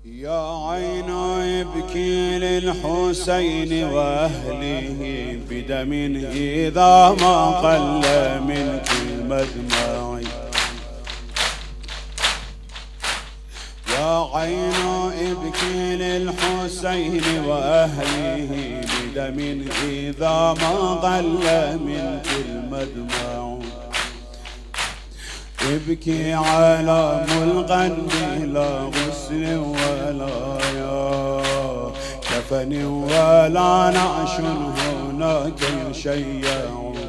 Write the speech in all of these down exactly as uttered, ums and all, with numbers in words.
يا عين يبكي للحسين وأهله بدم إذا ما قل منك المدمع. يا عين ابكي للحسين وأهله بدم إذا ما قل منك المدمع. ابكي على ملقا بلا غسل ولا يا كفن ولا نعش هناك يشيع.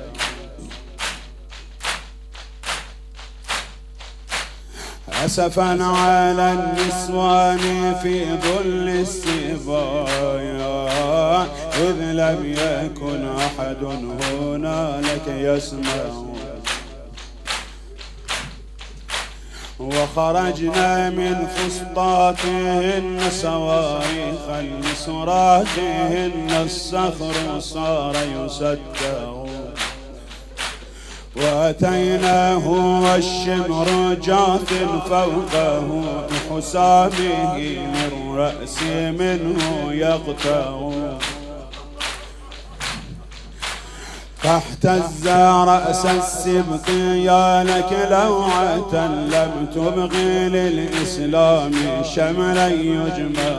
أسفا على النسوان في ظل السبايا إذ لم يكن أحد هنالك يسمع. وخرجنا من فسطاطهن صواريخا لسراتهن الصخر صار يصدع. وأتيناه والشمر جاث فوقه بحسامه من رأس منه يقطع. فاحتز رأس السبط يا لك لوعة لم تبغي للإسلام شملا يجمع.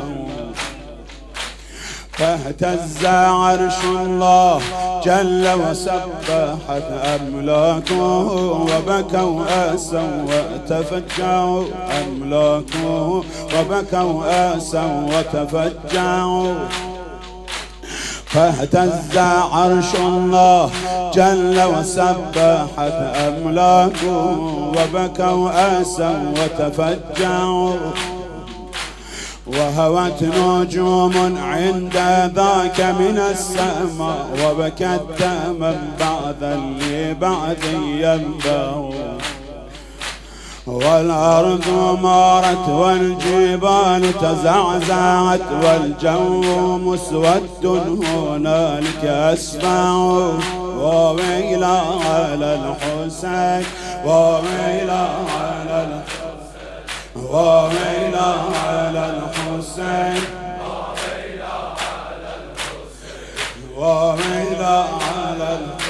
فاهتز عرش الله جل وسبحت أملاكه وبكوا آسوا وتفجعوا. أملاكه وبكوا آسوا وتفجعوا. فاهتز عرش الله جل وسبحت أملاكه وبكوا آسوا وتفجعوا. وهوت نجوم عند ذاك من السماء وبكت دما بعد لبعد ينبع. والأرض مارت والجبال تزعزعت والجو مسود هنالك أسفع. وويلا على الحسين وويلا على الحسين وويلا على الحسين وويلا على الحسين.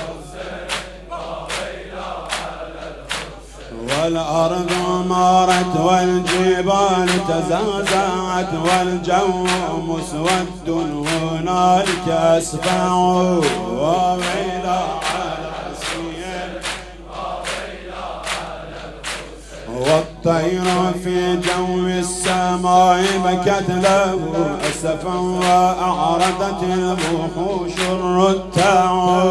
والأرض مارت والجبال تزعزعت والجو مسود هنالك أسفع. وويلا على الحسين والطير في جو السماء بكت له أسفا وأعرضت الوحوش الرتع.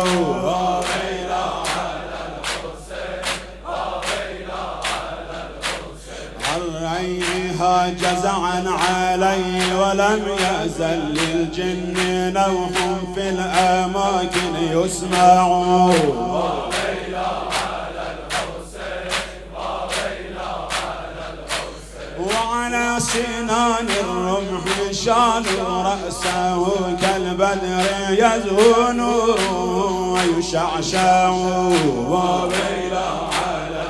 عينها جزعا علي ولم يزل للجن نوح في الأماكن يسمع. وعلى سنان الرمح شالوا رأسه كالبدر يزهون ويشعشع. وويلا على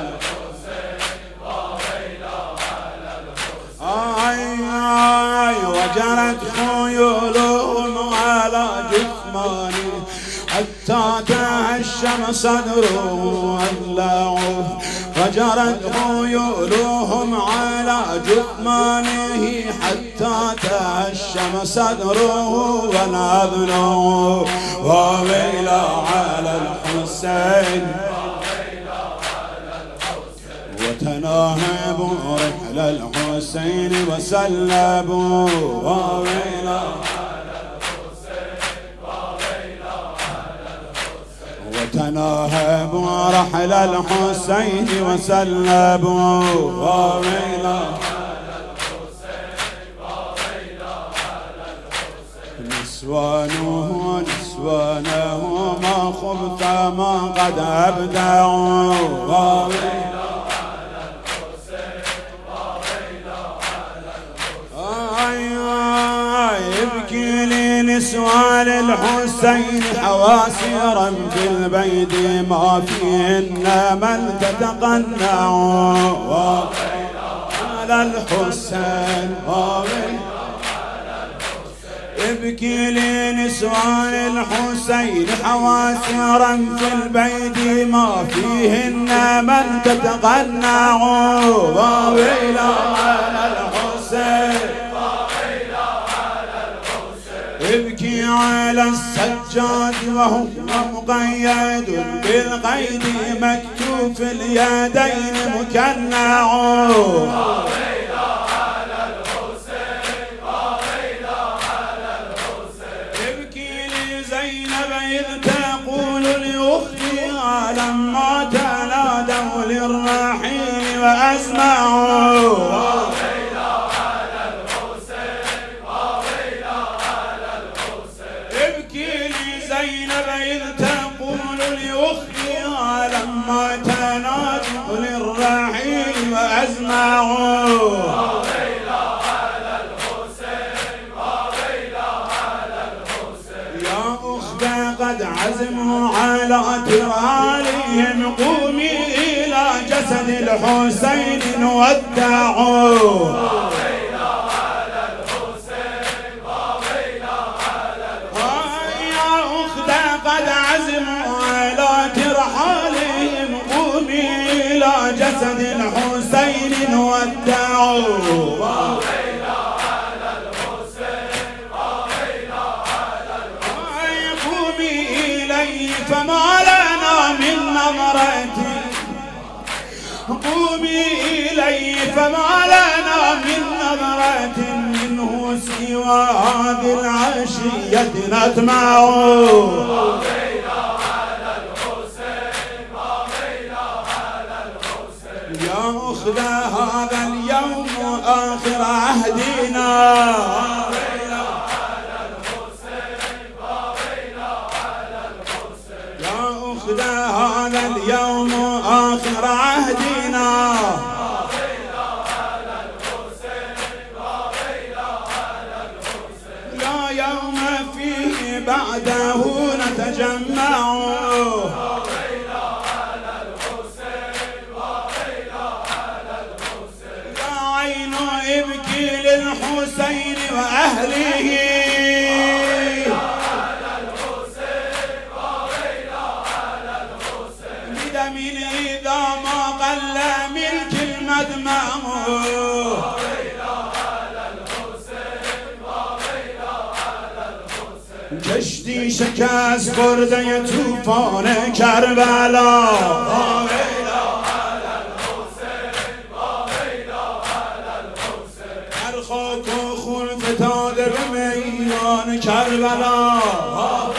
وجرت خيولهم على جثمانه حتى تهشم صدره وأضلعه. وجرت خيولهم على جثمانه حتى تهشم صدره ونأذنه. وويلا على الحسين وتناهبوا رحل الحسين وسلبوا. وويلا على الحسين وويلا على الحسين وتناهبوا رحل الحسين وسلبوا. وويلا على الحسين وويلا على الحسين. نسوانه نسوانه ما خبث ما قد أبدعوا. وويلا نسوان الحسين حواسيرا في البيت ما فيهن من تتقنع. على الحسين ابكي لنسوان الحسين حواسرا في البيت ما فيهن من تتقنع وويلا على الحسين ابكي على السجاد وهو مقيد بالقيد مكتوف اليدين مكنع إذ تقول لأختها لما تنادوا للرحيل وأسمعوا ابكي لزينب إذ تقول لأختها لما تنادوا للرحيل وأسمعوا قد عزموا على ترالهم قومي إلى جسد الحسين نودعوا يا أختي قد عزموا على ترحالهم قومي إلى جسد الحسين نودعوا فما لنا من نظرة قومي إلي فما لنا من نظرة منه سوى هذه العشية نطمع يا أخت هذا اليوم آخر عهدنا هذا اليوم آخر عهدنا لا يوم فيه بعده نتجمع يا عين ابكي للحسين وأهله من إذا ما قل ملك المدمع كشتي شكاس برده توفان كربلا هر خاک و خون فتاده به میدان کربلا